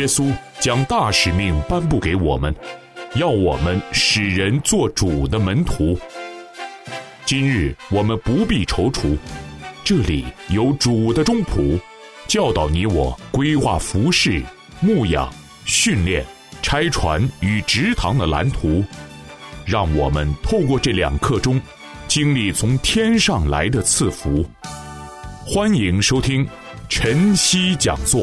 稣将大使命颁布给我们，要我们使人做主的门徒。今日我们不必踌躇，这里有主的中仆，教导你我规划服事、牧养、训练、拆船与植堂的蓝图，让我们透过这2课中经历从天上来的赐福。欢迎收听晨曦讲座。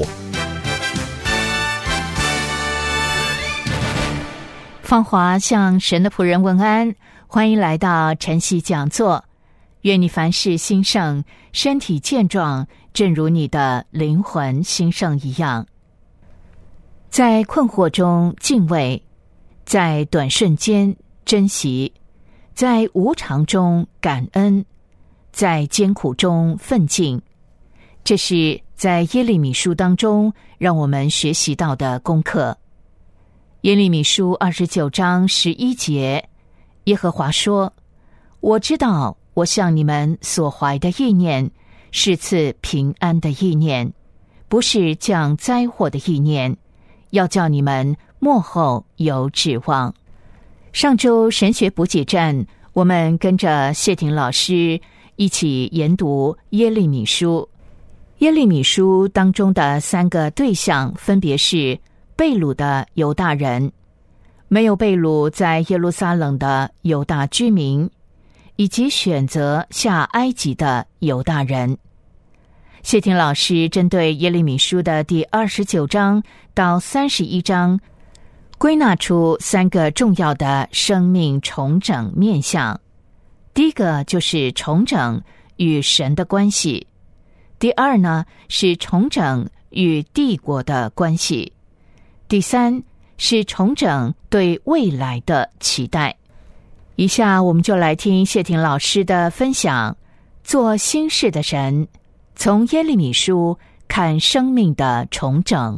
芳华向神的仆人问安，欢迎来到晨曦讲座。愿你凡事兴盛，身体健壮，正如你的灵魂兴盛一样。在困惑中敬畏，在短瞬间珍惜，在无常中感恩，在艰苦中奋进。这是在耶利米书当中让我们学习到的功课。耶利米书29章11节，耶和华说：我知道我向你们所怀的意念是赐平安的意念，不是降灾祸的意念，要叫你们末后有指望。上周神学补给站，我们跟着谢婷老师一起研读耶利米书。耶利米书当中的3个对象分别是被掳的犹大人、没有被掳在耶路撒冷的犹大居民，以及选择下埃及的犹大人。谢婷老师针对耶利米书的第29章到31章归纳出3个重要的生命重整面向。第一个就是重整与神的关系，第二呢是重整与帝国的关系，第3是重整对未来的期待。以下我们就来听谢婷老师的分享，做新事的神，从耶利米书看生命的重整。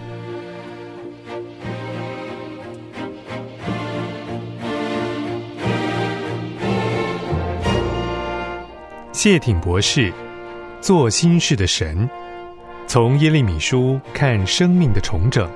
谢挺博士，做新事的神，从耶利米书看生命的重整。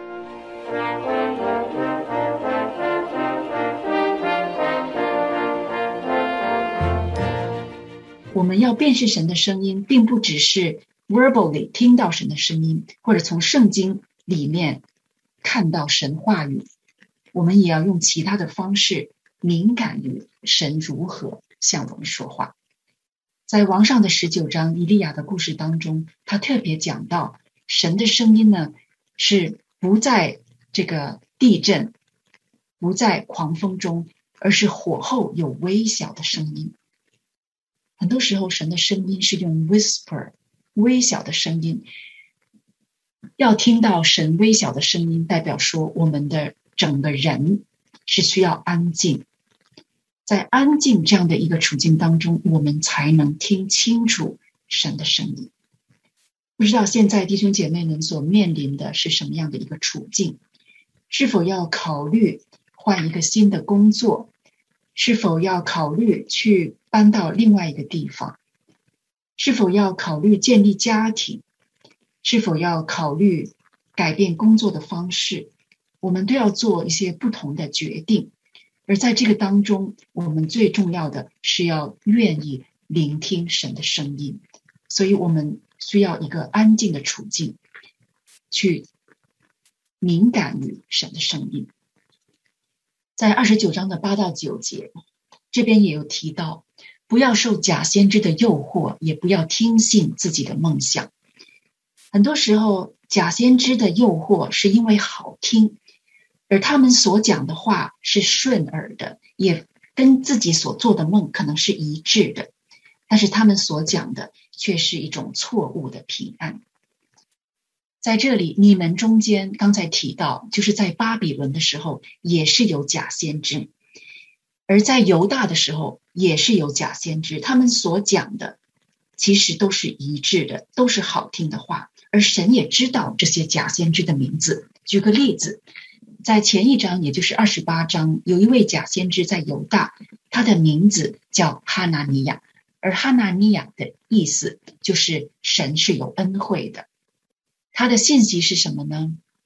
我们要辨识神的声音，并不只是 verbally 听到神的声音，或者从圣经里面看到神话语，我们也要用其他的方式敏感于神如何向我们说话。在王上的19章以利亚的故事当中，他特别讲到神的声音呢，是不在这个地震，不在狂风中，而是火后有微小的声音。很多时候神的声音是用 whisper 微小的声音，要听到神微小的声音，代表说我们的整个人是需要安静，在安静这样的一个处境当中，我们才能听清楚神的声音。不知道现在弟兄姐妹们所面临的是什么样的一个处境，是否要考虑换一个新的工作，是否要考虑去搬到另外一个地方，是否要考虑建立家庭，是否要考虑改变工作的方式，我们都要做一些不同的决定。而在这个当中，我们最重要的是要愿意聆听神的声音，所以我们需要一个安静的处境，去敏感于神的声音。在29章的8到9节，这边也有提到，不要受假先知的诱惑，也不要听信自己的梦想。很多时候假先知的诱惑是因为好听，而他们所讲的话是顺耳的，也跟自己所做的梦可能是一致的，但是他们所讲的却是一种错误的平安。在这里你们中间刚才提到，就是在巴比伦的时候也是有假先知，而在犹大的时候也是有假先知，他们所讲的其实都是一致的，都是好听的话，而神也知道这些假先知的名字。举个例子，在前一章也就是28章，有一位假先知在犹大，他的名字叫哈拿尼亚，而哈拿尼亚的意思就是神是有恩惠的。他的信息是什么呢？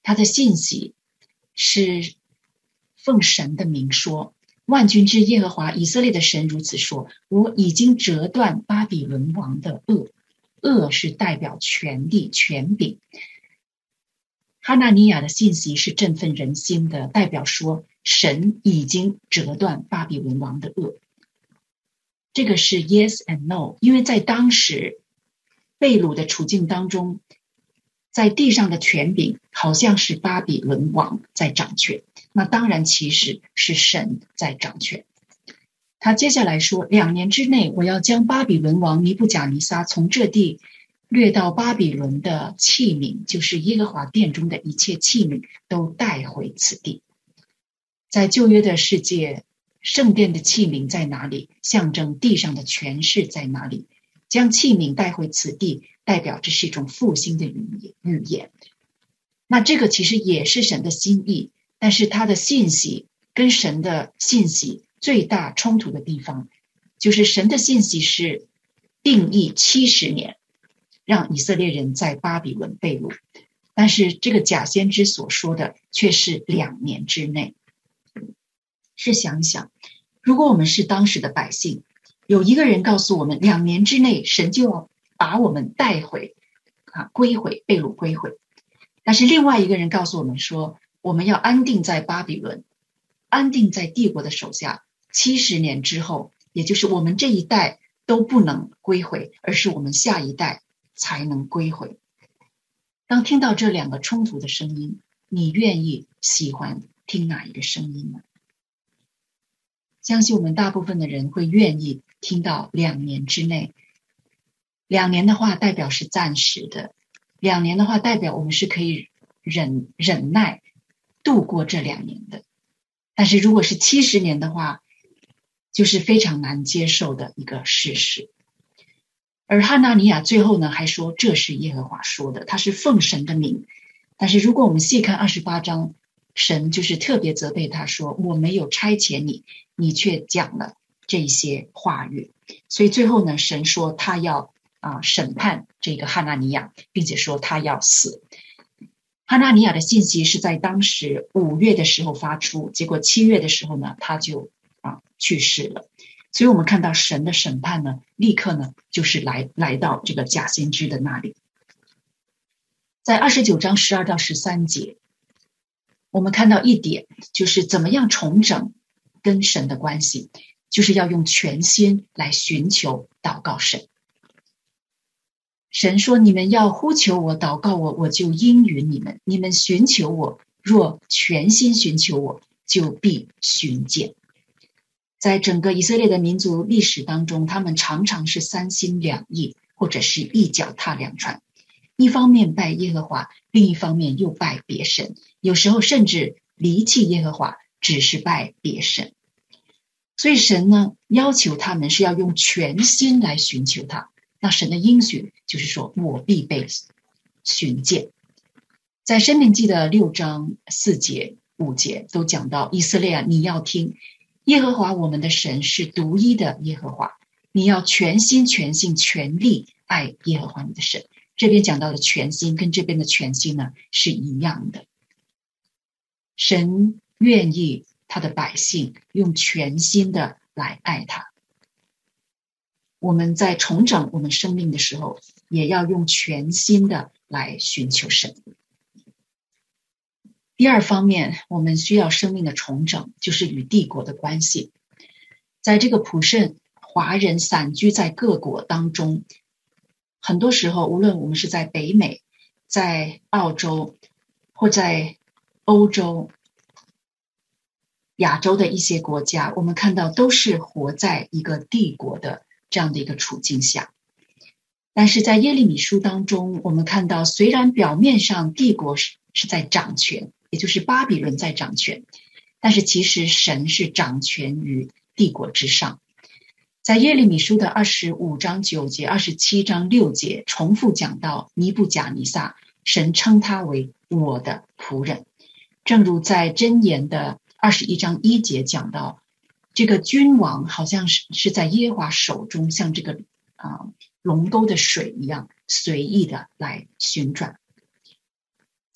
他的信息是奉神的名说，万军之耶和华以色列的神如此说，我已经折断巴比伦王的轭。轭是代表权力权柄。哈拿尼亚的信息是振奋人心的，代表说神已经折断巴比伦王的轭。这个是 yes and no， 因为在当时被掳的处境当中，在地上的权柄好像是巴比伦王在掌权，那当然其实是神在掌权。他接下来说，2年之内我要将巴比伦王尼布甲尼撒从这地掠到巴比伦的器皿，就是耶和华殿中的一切器皿都带回此地。在旧约的世界，圣殿的器皿在哪里，象征地上的权势在哪里。将器皿带回此地，代表这是一种复兴的语言。那这个其实也是神的心意，但是他的信息跟神的信息最大冲突的地方，就是神的信息是定义70年，让以色列人在巴比伦被掳，但是这个假先知所说的却是2年之内。试想一想，如果我们是当时的百姓，有一个人告诉我们2年之内神就要把我们带回归回，被掳归回，但是另外一个人告诉我们说，我们要安定在巴比伦，安定在帝国的手下，70年之后，也就是我们这一代都不能归回，而是我们下一代才能归回。当听到这2个冲突的声音，你愿意喜欢听哪一个声音呢？相信我们大部分的人会愿意听到2年之内。2年的话代表是暂时的，2年的话代表我们是可以忍耐度过这2年的。但是如果是70年的话，就是非常难接受的一个事实。而哈拿尼亚最后呢还说，这是耶和华说的，他是奉神的名。但是如果我们细看28章，神就是特别责备他说，我没有差遣你，你却讲了这些话语。所以最后呢，神说他要审判这个哈拿尼亚，并且说他要死。哈拿尼亚的信息是在当时5月的时候发出，结果7月的时候呢，他就去世了。所以我们看到神的审判呢，立刻呢就是来到这个假先知的那里。在29章12到13节，我们看到一点，就是怎么样重整跟神的关系，就是要用全心来寻求祷告神。神说，你们要呼求我，祷告我，我就应允你们。你们寻求我，若全心寻求我，就必寻见。在整个以色列的民族历史当中，他们常常是3心2意，或者是一脚踏2船，一方面拜耶和华，另一方面又拜别神，有时候甚至离弃耶和华，只是拜别神。所以神呢，要求他们是要用全心来寻求他。那神的应许就是说，我必被寻见。在申命记的6章4节5节都讲到，以色列啊，你要听，耶和华我们的神是独一的耶和华，你要全心全性全力爱耶和华你的神。这边讲到的全心跟这边的全心呢是一样的。神愿意他的百姓用全心的来爱他。我们在重整我们生命的时候，也要用全心的来寻求神。第二方面，我们需要生命的重整，就是与帝国的关系。在这个普圣华人散居在各国当中，很多时候无论我们是在北美、在澳洲或在欧洲、亚洲的一些国家，我们看到都是活在一个帝国的这样的一个处境下。但是在耶利米书当中，我们看到虽然表面上帝国是在掌权，也就是巴比伦在掌权，但是其实神是掌权于帝国之上。在耶利米书的25章9节、27章6节重复讲到尼布甲尼撒，神称他为我的仆人。正如在箴言的21章1节讲到，这个君王好像是在耶和华手中，像这个龙沟的水一样随意的来旋转。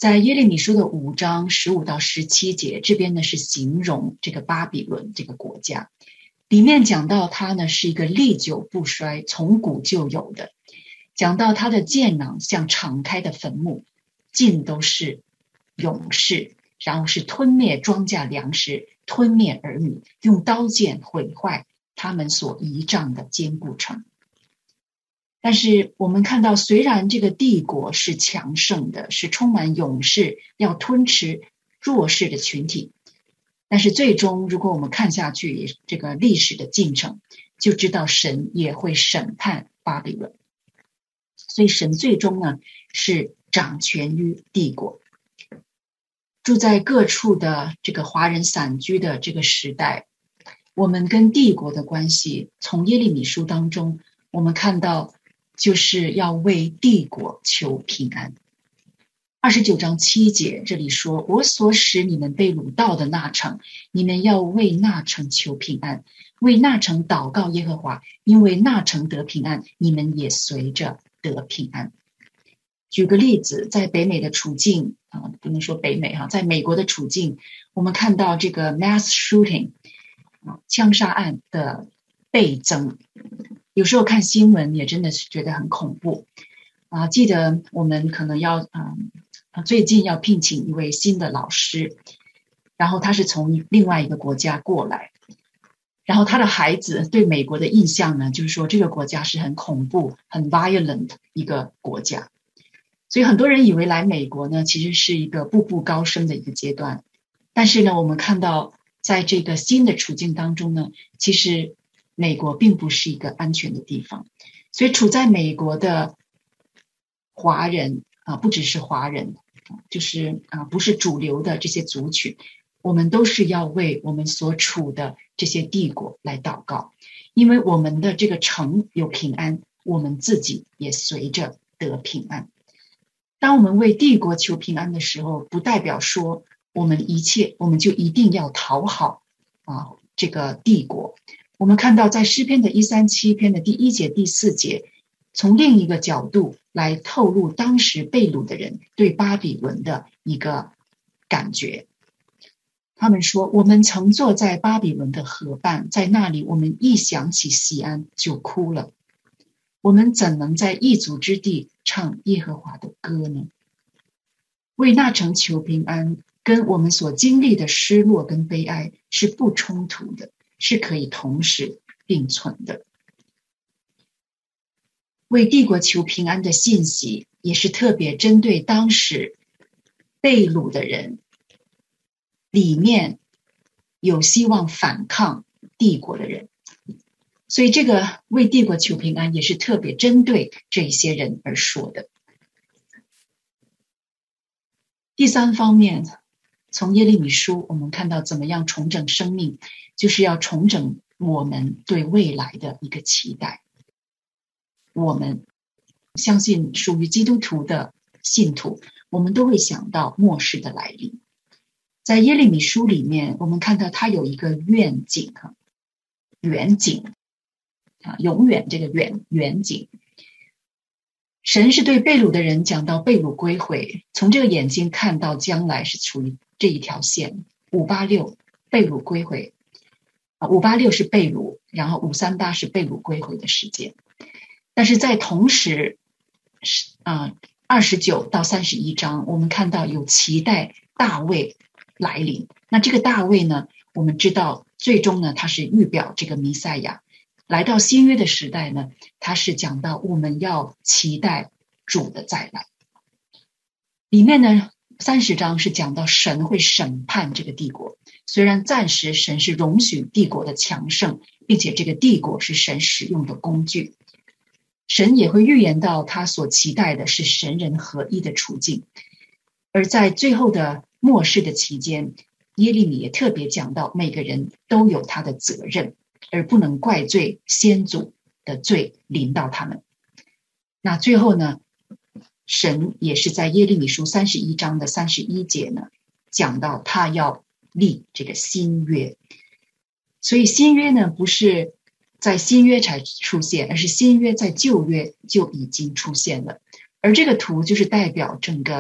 在耶利米书的5章15到17节，这边呢是形容这个巴比伦这个国家，里面讲到它呢是一个历久不衰，从古就有的，讲到它的剑囊像敞开的坟墓，尽都是勇士，然后是吞灭庄稼粮食，吞灭儿女，用刀剑毁坏他们所倚仗的坚固城。但是我们看到，虽然这个帝国是强盛的，是充满勇士要吞吃弱势的群体，但是最终如果我们看下去这个历史的进程，就知道神也会审判巴比伦。所以神最终呢是掌权于帝国。住在各处的这个华人散居的这个时代，我们跟帝国的关系，从耶利米书当中我们看到，就是要为帝国求平安。29章7节这里说，我所使你们被掳到的那城，你们要为那城求平安，为那城祷告耶和华，因为那城得平安，你们也随着得平安。举个例子，在北美的处境不能说北美在美国的处境，我们看到这个 mass shooting 枪杀案的倍增，有时候看新闻也真的是觉得很恐怖记得我们可能要最近要聘请一位新的老师，然后他是从另外一个国家过来，然后他的孩子对美国的印象呢，就是说这个国家是很恐怖很 violent 一个国家，所以很多人以为来美国呢其实是一个步步高升的一个阶段。但是呢我们看到在这个新的处境当中呢，其实美国并不是一个安全的地方。所以处在美国的华人不只是华人，就是不是主流的这些族群，我们都是要为我们所处的这些帝国来祷告，因为我们的这个城有平安，我们自己也随着得平安。当我们为帝国求平安的时候，不代表说我们就一定要讨好这个帝国。我们看到在诗篇的137篇的第1节第4节，从另一个角度来透露当时被掳的人对巴比伦的一个感觉。他们说，我们曾坐在巴比伦的河畔，在那里我们一想起锡安就哭了，我们怎能在异族之地唱耶和华的歌呢？为那城求平安，跟我们所经历的失落跟悲哀是不冲突的，是可以同时并存的。为帝国求平安的信息也是特别针对当时被掳的人，里面有希望反抗帝国的人，所以这个为帝国求平安也是特别针对这些人而说的。第三方面，从耶利米书我们看到怎么样重整生命，就是要重整我们对未来的一个期待。我们相信属于基督徒的信徒，我们都会想到末世的来临。在耶利米书里面，我们看到他有一个愿景远景永远这个远景。神是对被掳的人讲到被掳归回，从这个眼睛看到将来是处于这一条线，586被掳归回，586是被掳，然后538是被掳归回的时间。但是在同时29到31章，我们看到有期待大卫来临。那这个大卫呢，我们知道最终呢，他是预表这个弥赛亚。来到新约的时代呢，他是讲到我们要期待主的再来。里面呢30章是讲到神会审判这个帝国，虽然暂时神是容许帝国的强盛，并且这个帝国是神使用的工具，神也会预言到他所期待的是神人合一的处境。而在最后的末世的期间，耶利米也特别讲到每个人都有他的责任，而不能怪罪先祖的罪临到他们。那最后呢，神也是在耶利米书31章的31节呢，讲到他要立这个新约。所以新约呢，不是在新约才出现，而是新约在旧约就已经出现了。而这个图就是代表整个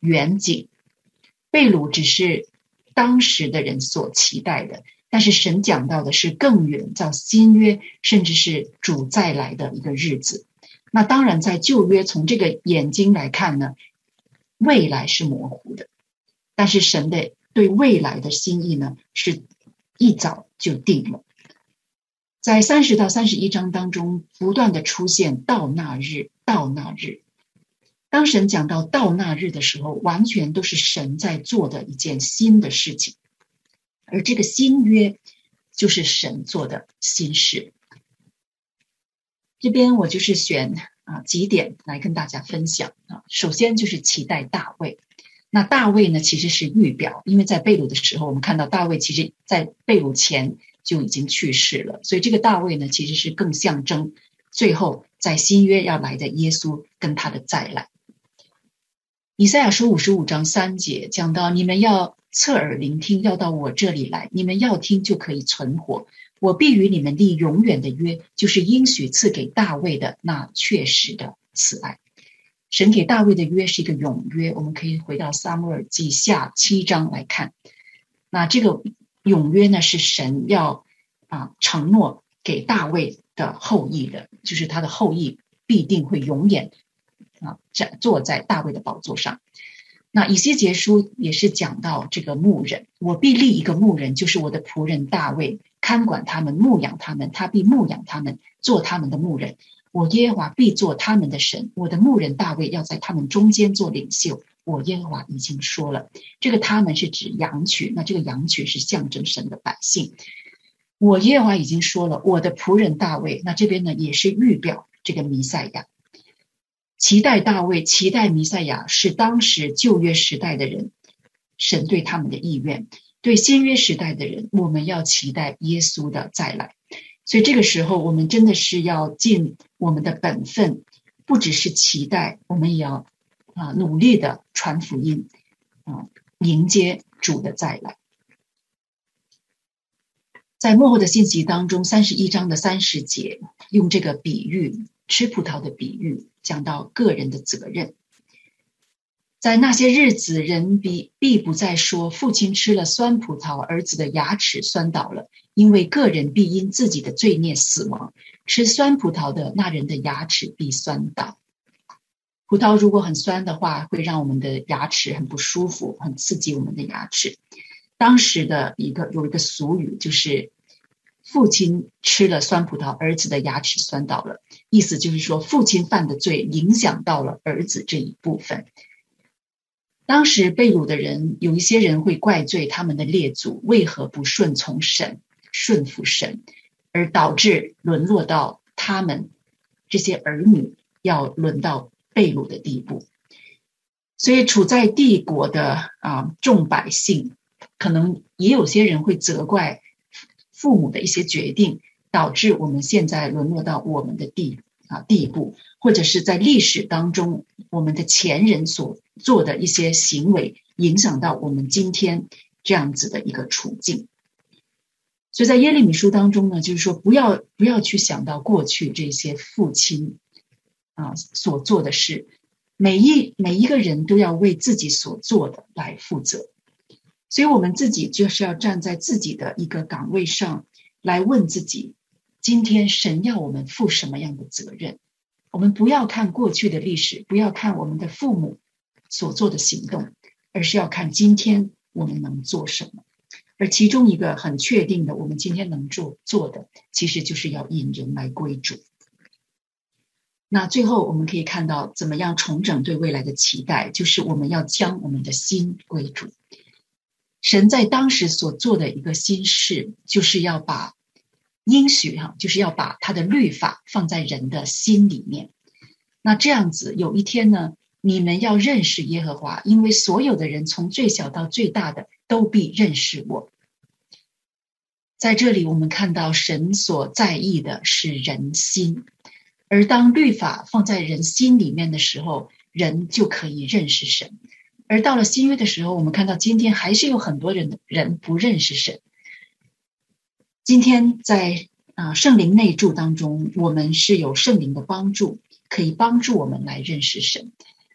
远景。被掳只是当时的人所期待的，但是神讲到的是更远，叫新约，甚至是主再来的一个日子。那当然在旧约从这个眼睛来看呢，未来是模糊的，但是神的对未来的心意呢，是一早就定了。在30到31章当中不断的出现到那日，到那日。当神讲到到那日的时候，完全都是神在做的一件新的事情，而这个新约就是神做的新事。这边我就是选几点来跟大家分享首先就是期待大卫。那大卫呢其实是预表，因为在被掳的时候我们看到大卫其实在被掳前就已经去世了，所以这个大卫呢其实是更象征最后在新约要来的耶稣跟他的再来。以赛亚书55章3节讲到，你们要侧耳聆听，要到我这里来，你们要听就可以存活，我必与你们立永远的约，就是应许赐给大卫的那确实的慈爱。神给大卫的约是一个永约，我们可以回到撒母耳记下7章来看。那这个永约呢是神要承诺给大卫的后裔的，就是他的后裔必定会永远坐在大卫的宝座上。那以西结书也是讲到这个牧人，我必立一个牧人，就是我的仆人大卫，看管他们，牧养他们，他必牧养他们，做他们的牧人。我耶和华必做他们的神，我的牧人大卫要在他们中间做领袖。我耶和华已经说了，这个他们是指羊群，那这个羊群是象征神的百姓。我耶和华已经说了，我的仆人大卫，那这边呢也是预表这个弥赛亚。期待大卫，期待弥赛亚，是当时旧约时代的人神对他们的意愿。对新约时代的人，我们要期待耶稣的再来。所以这个时候我们真的是要尽我们的本分，不只是期待，我们也要努力的传福音迎接主的再来。在末后的信息当中31章的30节用这个比喻，吃葡萄的比喻，讲到个人的责任。在那些日子，人必不再说父亲吃了酸葡萄，儿子的牙齿酸倒了，因为个人必因自己的罪孽死亡。吃酸葡萄的那人的牙齿必酸倒。葡萄如果很酸的话，会让我们的牙齿很不舒服，很刺激我们的牙齿。当时的有一个俗语，就是父亲吃了酸葡萄，儿子的牙齿酸倒了，意思就是说父亲犯的罪影响到了儿子这一部分。当时被掳的人，有一些人会怪罪他们的列祖为何不顺从神，顺服神，而导致沦落到他们这些儿女要沦到被掳的地步。所以处在帝国的众百姓，可能也有些人会责怪父母的一些决定，导致我们现在沦落到我们的地步，或者是在历史当中我们的前人所做的一些行为，影响到我们今天这样子的一个处境。所以在耶利米书当中呢，就是说不要去想到过去这些父亲所做的事，每一个人都要为自己所做的来负责。所以我们自己就是要站在自己的一个岗位上来问自己，今天神要我们负什么样的责任。我们不要看过去的历史，不要看我们的父母所做的行动，而是要看今天我们能做什么。而其中一个很确定的，我们今天能做的，其实就是要引人来归主。那最后我们可以看到怎么样重整对未来的期待，就是我们要将我们的心归主。神在当时所做的一个新事，就是要把应许就是要把他的律法放在人的心里面。那这样子有一天呢，你们要认识耶和华，因为所有的人从最小到最大的都必认识我。在这里我们看到神所在意的是人心，而当律法放在人心里面的时候，人就可以认识神。而到了新约的时候，我们看到今天还是有很多人不认识神。今天在圣灵内住当中，我们是有圣灵的帮助，可以帮助我们来认识神。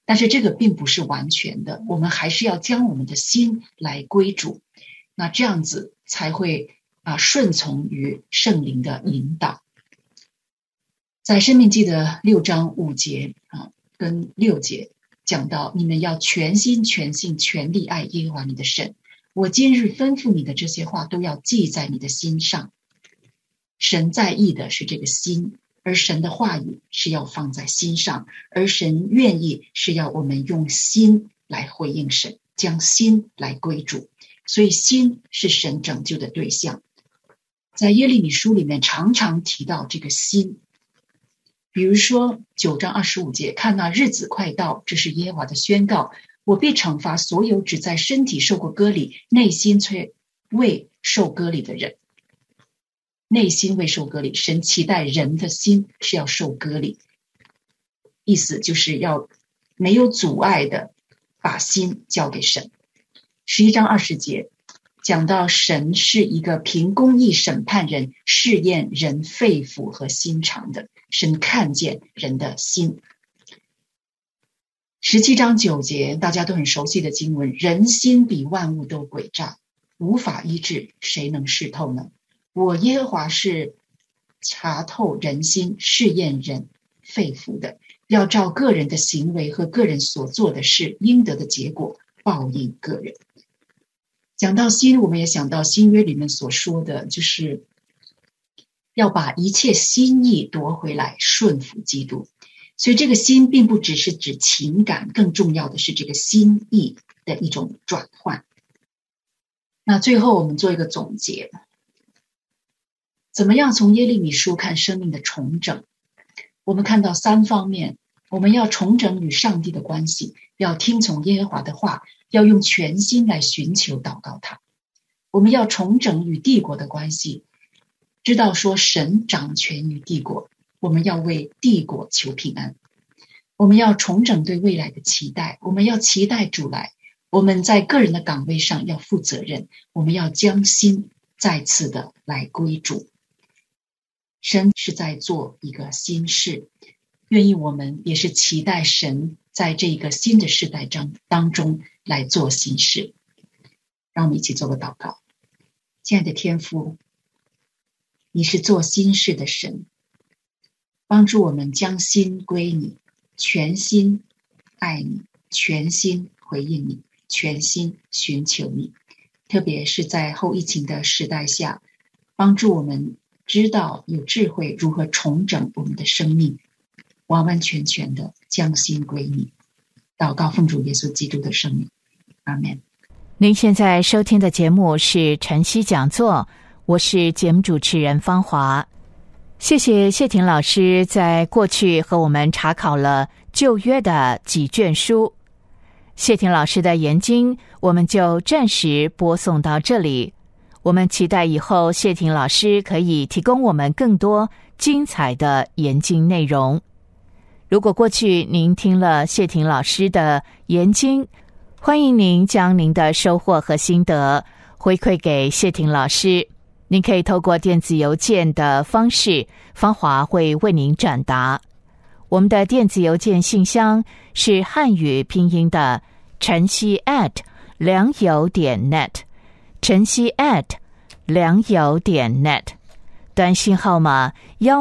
但是这个并不是完全的，我们还是要将我们的心来归主，那这样子才会顺从于圣灵的引导。在申命记的6章5节跟6节讲到，你们要全心全性全力爱耶和华你的神，我今日吩咐你的这些话都要记在你的心上。神在意的是这个心，而神的话语是要放在心上，而神愿意是要我们用心来回应神，将心来归主，所以心是神拯救的对象。在耶利米书里面常常提到这个心，比如说9章25节，看那日子快到，这是耶和华的宣告，我必惩罚所有只在身体受过割礼，内心却未受割礼的人。内心未受割礼，神期待人的心是要受割礼，意思就是要没有阻碍的把心交给神。11章20节讲到神是一个凭公义审判人，试验人肺腑和心肠的，神看见人的心。17章9节大家都很熟悉的经文，人心比万物都诡诈，无法医治，谁能识透呢？我耶和华是查透人心，试验人肺腑的，要照个人的行为和个人所做的事应得的结果报应个人。讲到心，我们也想到新约里面所说的，就是要把一切心意夺回来，顺服基督。所以这个心并不只是指情感，更重要的是这个心意的一种转换。那最后我们做一个总结，怎么样从耶利米书看生命的重整？我们看到3方面，我们要重整与上帝的关系，要听从耶和华的话，要用全心来寻求祷告他。我们要重整与帝国的关系，知道说神掌权于帝国，我们要为帝国求平安。我们要重整对未来的期待，我们要期待主来，我们在个人的岗位上要负责任，我们要将心再次的来归主。神是在做一个新事，愿意我们也是期待神在这个新的世代当中来做新事。让我们一起做个祷告。亲爱的天父，你是做新事的神，帮助我们将心归你，全心爱你，全心回应你，全心寻求你。特别是在后疫情的时代下，帮助我们知道有智慧如何重整我们的生命，完完全全的将心归你。祷告奉主耶稣基督的圣名，阿们。 您现在收听的节目是晨曦讲座，我是节目主持人芳华。谢谢谢婷老师在过去和我们查考了旧约的几卷书。谢婷老师的研经我们就暂时播送到这里，我们期待以后谢婷老师可以提供我们更多精彩的研经内容。如果过去您听了谢婷老师的研经，欢迎您将您的收获和心得回馈给谢婷老师。您可以透过电子邮件的方式，芳华会为您转达。我们的电子邮件信箱是汉语拼音的晨曦@良友.net， 晨曦良友.net， 短信号码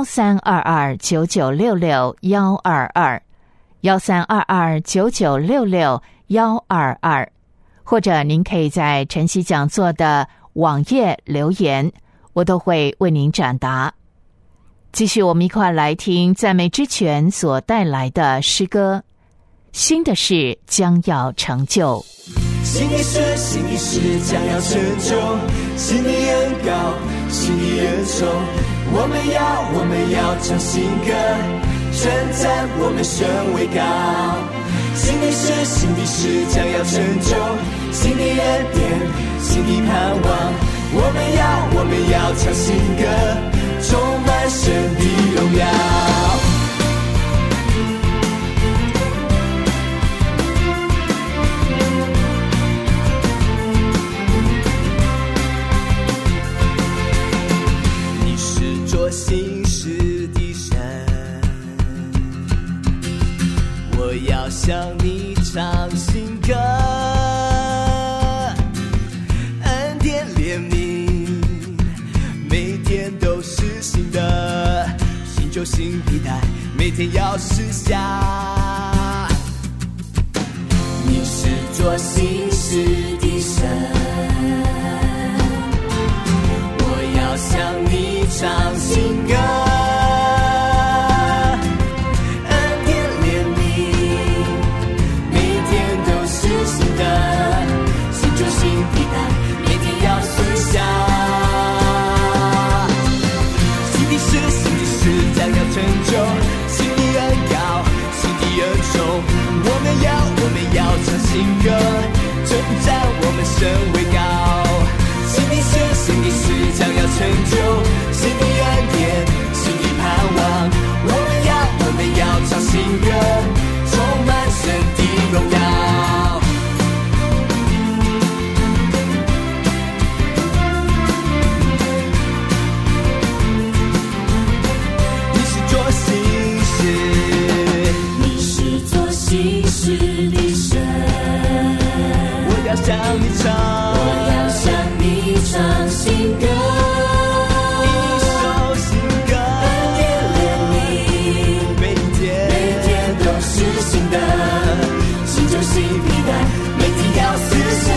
132299661221， 132299661222，或者您可以在晨曦讲座的网页留言，我都会为您转达。继续我们一块来听赞美之泉所带来的诗歌，新的事将要成就。 新的事将要成就，新的恩膏，新的恩宠，我们要唱新歌，称赞我们神为高。新的事将要成就，新的恩典，新的盼望，我们要唱新歌，充满神的荣耀。你是做新事的神，我要向你唱新歌，恩典怜悯每天都是新的，新旧新皮带每天要试下。你是做新事的神，我要向你唱新歌，恩典怜悯每天都是新的，新旧新皮带每天要试下。新的事将要成就，新的恩膏，新的恩宠，我们要唱新歌，征战我们神为高。新的事将要成就，新的恩典，新的盼望，我们要唱新歌，充满神的荣耀。你是做新事，你是做新事的神，我要向你唱，我要向你唱新歌，一首新歌，恩典怜悯每天都是新的，新旧新皮带每天要试下。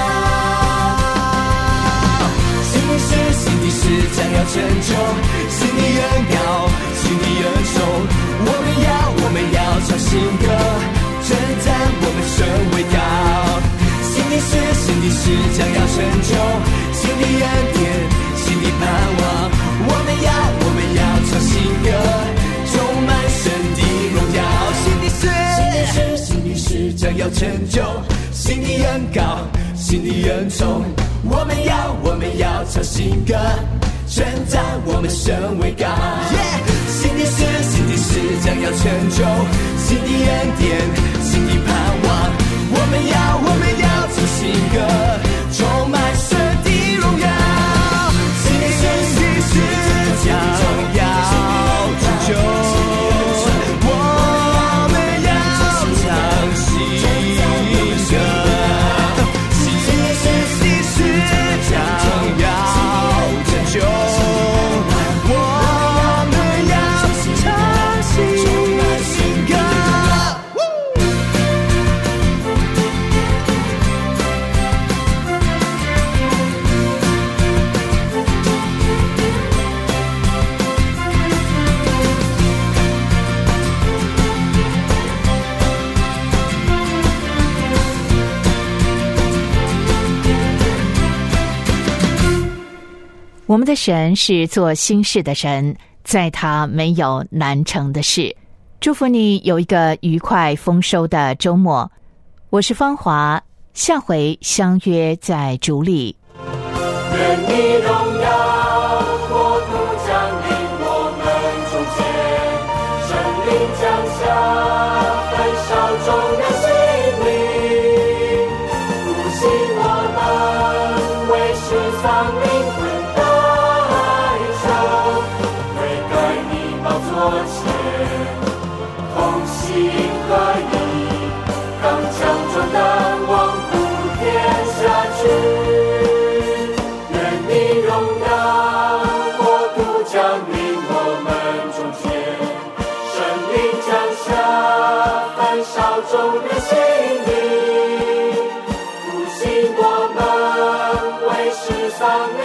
新的事将要成就，新的恩膏，新的恩宠，我们要唱新歌，征战我们神为高。新的事将要成就，新的恩典，新的盼望，我们要唱新歌，充满神的荣耀。新的事将要成就，新的恩膏，新的恩宠，我们要唱新歌，称赞我们神为高。新的事将要成就，新的恩典，新的盼望，我们要唱新歌，充满神的荣耀。新的事将要成就，我们要唱新歌。新的事将要成就，我们要唱新歌。 我们的神是做新事的神，在他没有难成的事。祝福你有一个愉快丰收的周末。我是芳华，下回相约在主里。 愿你荣耀国度降临我们中间，圣灵降下焚烧众人心灵，复兴我们为世上灵魂代求，悔改你宝座前同心合一，刚强壮胆往普天下去。降临我们中间，圣灵降下焚烧众人心灵，复兴我们为世上人